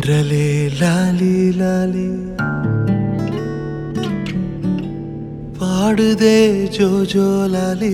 தென்றலே லாலி லாலி பாடுதே ஜோஜோ லாலி.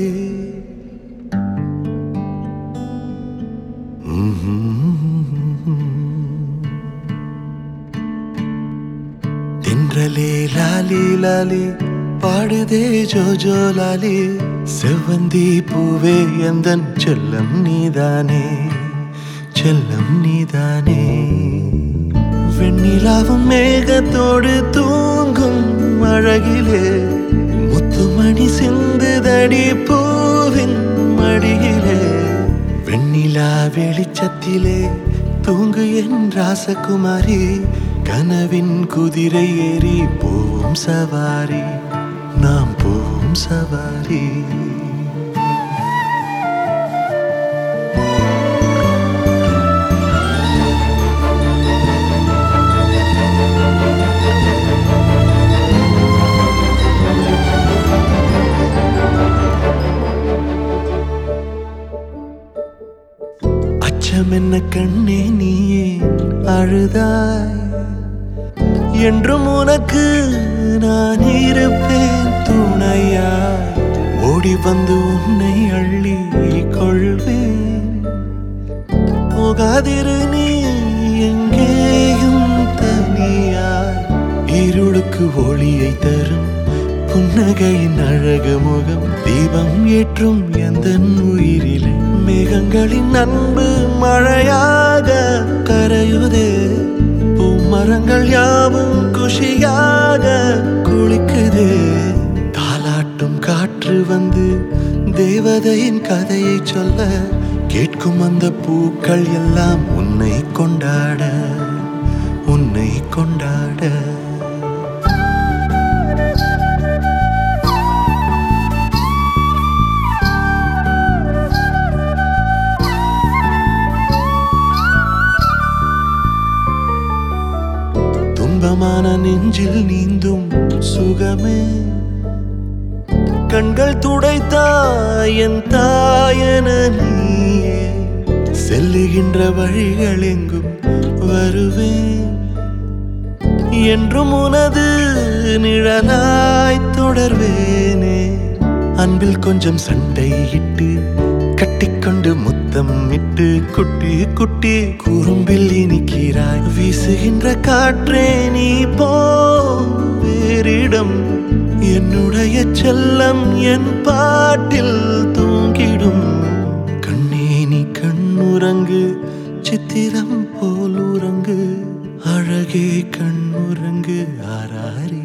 தென்றலே லாலி லாலி பாடுதே ஜோஜோ லாலி. செவ்வந்தி பூவே எந்தன் செல்லம் நீதானே, செல்லம் நீதானே. வெண்ணிலாவும் மேகத்தோடு தூங்கும் அழகிலே முத்துமணி சிந்துதடி பூவின் மடியிலே. வெண்ணிலா வெளிச்சத்திலே தூங்கு என் ராசகுமாரி. கனவின் குதிரை ஏறி போவோம் சவாரி, நாம் போவோம் சவாரி. என்ன கண்ணே நீயே அழுதாய், என்றும் உனக்கு நான் இருப்பேன் துணையாய். ஓடி வந்து உன்னை அள்ளி கொள்வேன். போகாதிரு நீ எங்கேயும் தனியாய். இருளுக்கு ஒளியை தரும் புன்னகையின் அழகு முகம். தீபம் ஏற்றும் எந்தன் உயிரிலே மேகங்களின் அன்பு மழையாக கரையுதே. பூமரங்கள் யாவும் குஷியாக குளிக்குதே. தாலாட்டும் காற்று வந்து தேவதையின் கதையை சொல்ல, கேட்கும் அந்த பூக்கள் எல்லாம் உன்னை கொண்டாட, உன்னை கொண்டாட. துன்பமான நெஞ்சில் நீந்தும் சுகமே, கண்கள் துடைத்தாய் என் தாயன நீயே. செல்லுகின்ற வழிகள் எங்கும் வருவேன், என்றும் உனது நிழலாய் தொடர்வேனே. அன்பில் கொஞ்சம் சண்டையிட்டு கட்டிக்கொண்டு முத்தம் இட்டு குட்டி குட்டி குறும்பில் இனிக்கிறாய். வீசுகின்ற காற்றே நீ போ வேறிடம். என்னுடைய செல்லம் என் பாட்டில் தூங்கிடும். கண்ணே நீ கண்ணுறங்கு, சித்திரம் போல் உறங்கு. அழகே கண்ணுறங்கு ஆராரி.